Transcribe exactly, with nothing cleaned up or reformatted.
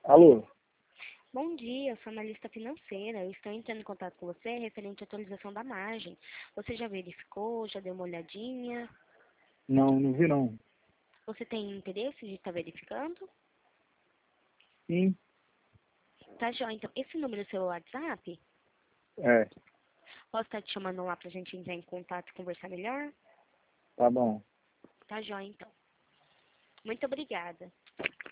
Alô? Bom dia, eu sou analista financeira. Eu estou entrando em contato com você referente à atualização da margem. Você já verificou, já deu uma olhadinha? Não, não vi não. Você tem interesse de estar verificando? Sim, Tá, joia. Então, esse número é o seu WhatsApp? é, Posso estar te chamando lá pra gente entrar em contato e conversar melhor? tá bom. Tá, joia, então. Muito obrigada.